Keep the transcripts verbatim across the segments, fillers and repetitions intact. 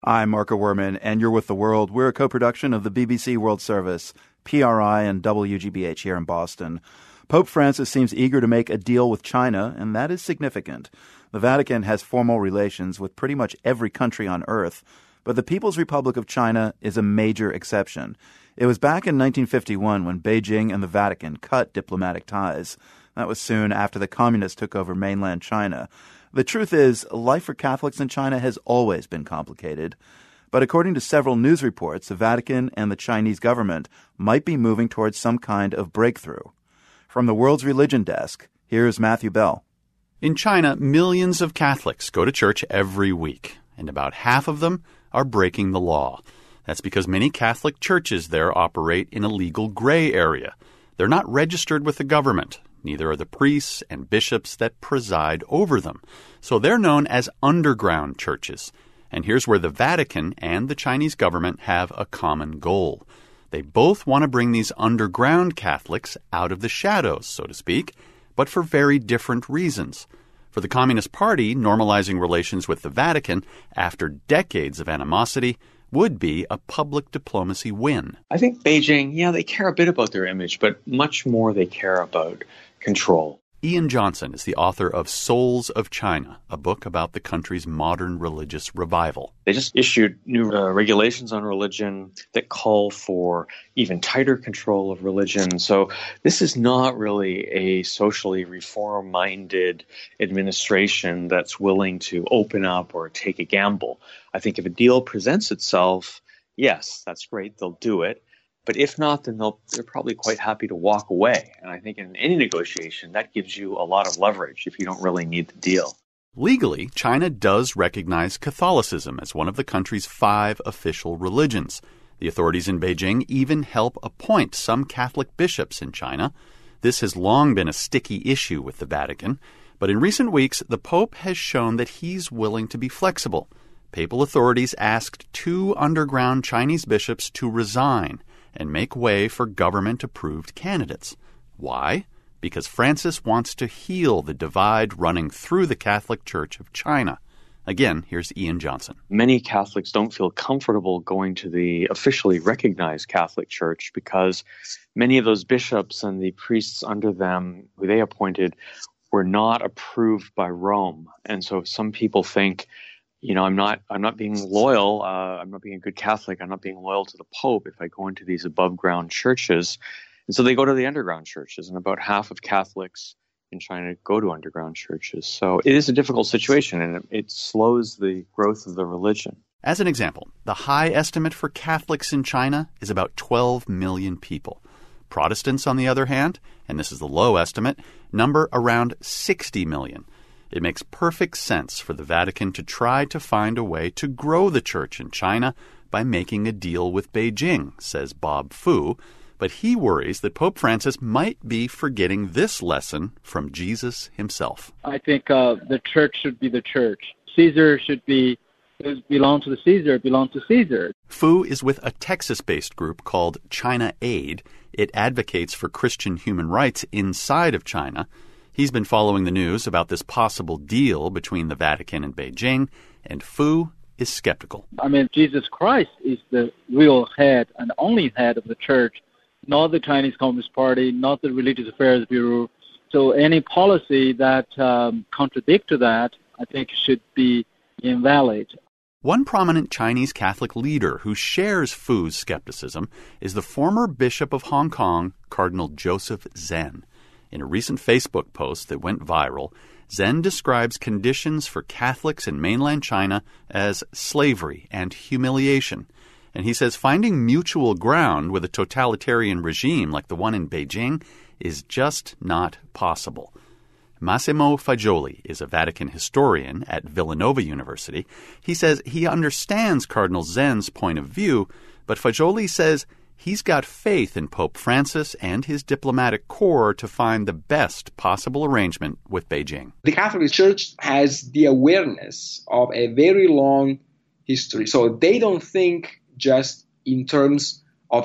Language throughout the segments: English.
I'm Marco Werman, and you're with The World. We're a co-production of the B B C World Service, P R I, and W G B H here in Boston. Pope Francis seems eager to make a deal with China, and that is significant. The Vatican has formal relations with pretty much every country on Earth, but the People's Republic of China is a major exception. It was back in nineteen fifty-one when Beijing and the Vatican cut diplomatic ties. That was soon after the communists took over mainland China. The truth is, life for Catholics in China has always been complicated. But according to several news reports, the Vatican and the Chinese government might be moving towards some kind of breakthrough. From the World's Religion Desk, here's Matthew Bell. In China, millions of Catholics go to church every week, and about half of them are breaking the law. That's because many Catholic churches there operate in a legal gray area. They're not registered with the government. Neither are the priests and bishops that preside over them. So they're known as underground churches. And here's where the Vatican and the Chinese government have a common goal. They both want to bring these underground Catholics out of the shadows, so to speak, but for very different reasons. For the Communist Party, normalizing relations with the Vatican after decades of animosity would be a public diplomacy win. I think Beijing, yeah, they care a bit about their image, but much more they care about control. Ian Johnson is the author of Souls of China, a book about the country's modern religious revival. They just issued new uh, regulations on religion that call for even tighter control of religion. So this is not really a socially reform-minded administration that's willing to open up or take a gamble. I think if a deal presents itself, yes, that's great, they'll do it. But if not, then they'll, they're probably quite happy to walk away. And I think in any negotiation, that gives you a lot of leverage if you don't really need the deal. Legally, China does recognize Catholicism as one of the country's five official religions. The authorities in Beijing even help appoint some Catholic bishops in China. This has long been a sticky issue with the Vatican. But in recent weeks, the Pope has shown that he's willing to be flexible. Papal authorities asked two underground Chinese bishops to resign and make way for government-approved candidates. Why? Because Francis wants to heal the divide running through the Catholic Church of China. Again, here's Ian Johnson. Many Catholics don't feel comfortable going to the officially recognized Catholic Church because many of those bishops and the priests under them, who they appointed, were not approved by Rome. And so some people think, you know, I'm not I'm not being loyal, uh, I'm not being a good Catholic, I'm not being loyal to the Pope if I go into these above-ground churches. And so they go to the underground churches, and about half of Catholics in China go to underground churches. So it is a difficult situation, and it, it slows the growth of the religion. As an example, the high estimate for Catholics in China is about twelve million people. Protestants, on the other hand, and this is the low estimate, number around sixty million. It makes perfect sense for the Vatican to try to find a way to grow the church in China by making a deal with Beijing, says Bob Fu. But he worries that Pope Francis might be forgetting this lesson from Jesus himself. I think uh, the church should be the church. Caesar should be belong to the Caesar, belong to Caesar. Fu is with a Texas-based group called China Aid. It advocates for Christian human rights inside of China. He's been following the news about this possible deal between the Vatican and Beijing, and Fu is skeptical. I mean, Jesus Christ is the real head and only head of the church, not the Chinese Communist Party, not the Religious Affairs Bureau. So any policy that um, contradicts to that, I think, should be invalid. One prominent Chinese Catholic leader who shares Fu's skepticism is the former Bishop of Hong Kong, Cardinal Joseph Zen. In a recent Facebook post that went viral, Zen describes conditions for Catholics in mainland China as slavery and humiliation. And he says finding mutual ground with a totalitarian regime like the one in Beijing is just not possible. Massimo Fagioli is a Vatican historian at Villanova University. He says he understands Cardinal Zen's point of view, but Fagioli says he's got faith in Pope Francis and his diplomatic corps to find the best possible arrangement with Beijing. The Catholic Church has the awareness of a very long history. So they don't think just in terms of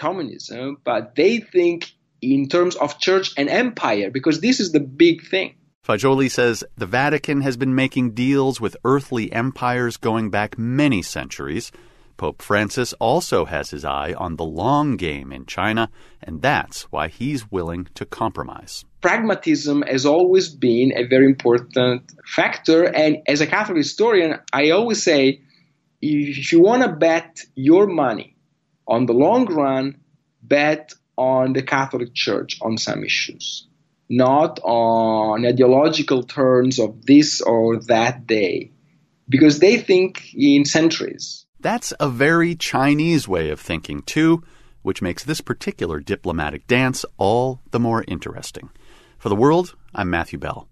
anti-communism, but they think in terms of church and empire, because this is the big thing. Fajoli says the Vatican has been making deals with earthly empires going back many centuries. Pope Francis also has his eye on the long game in China, and that's why he's willing to compromise. Pragmatism has always been a very important factor, and as a Catholic historian, I always say, if you want to bet your money on the long run, bet on the Catholic Church on some issues, not on ideological terms of this or that day, because they think in centuries. That's a very Chinese way of thinking, too, which makes this particular diplomatic dance all the more interesting. For The World, I'm Matthew Bell.